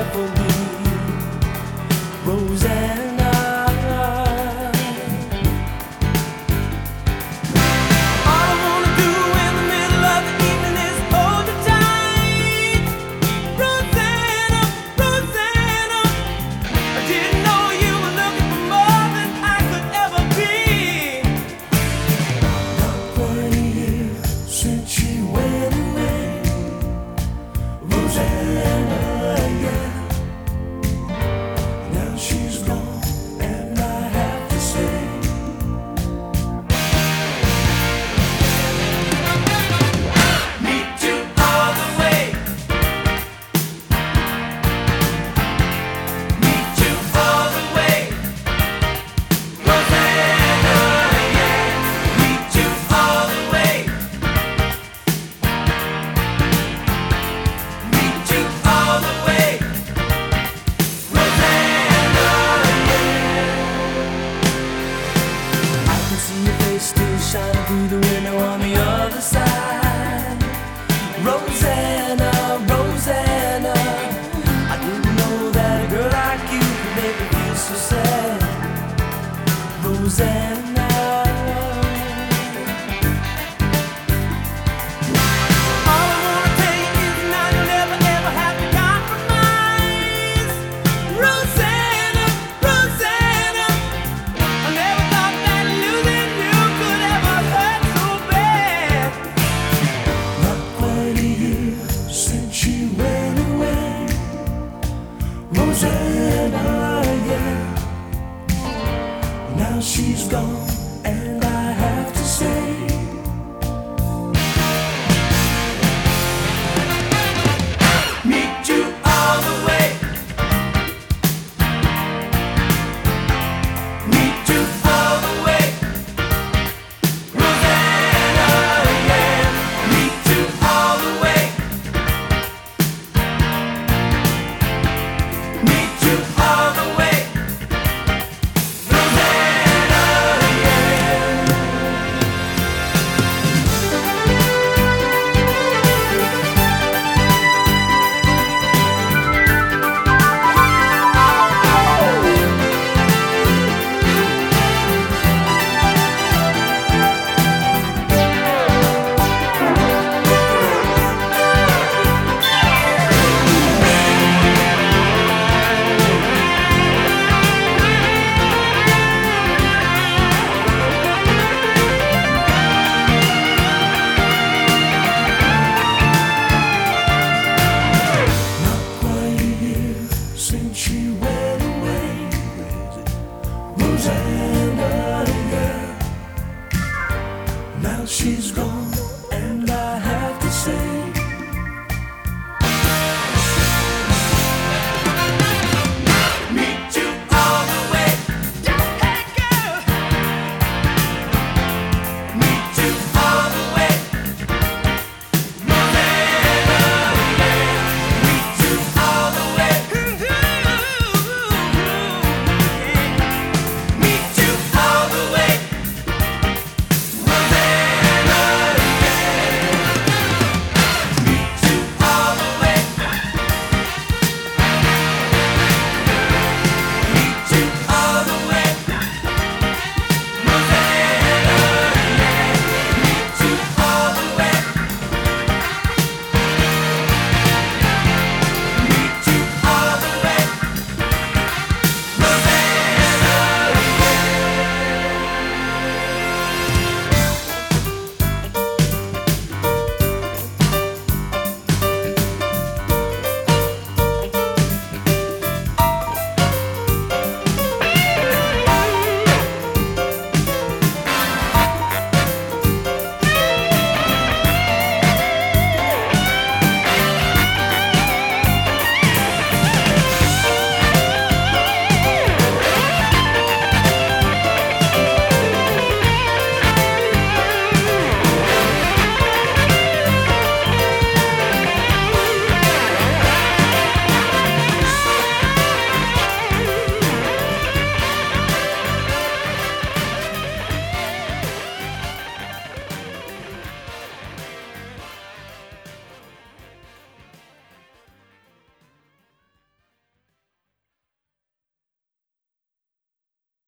there for me, Rosanna. All I wanna do in the middle of the evening is hold you tight, Rosanna, Rosanna. I didn't know you were looking for more than I could ever be. Not quite a year since she went away, Rosanna, yeah. Now she's gone, and I have to say, meet you all the way, meet you all the way, Rosanna, yeah. Meet you all the way, meet you all the way, Rosanna, yeah. I can see your face still shining through the window on the other side, Rosanna, Rosanna. I didn't know that a girl like you could make me feel so sad, Rosanna. All I wanna tell you is now you'll never ever have to compromise, Rosanna, Rosanna. I never thought that losing you could ever hurt so bad. Not quite a year since she went away, Rosanna, yeah. Now she's gone, and I have to say, meet you all the way, meet you all the way, Rosanna, yeah. Meet you all the way, meet you all the way, Rosanna, yeah. Not quite a year since she went away, Rosanna.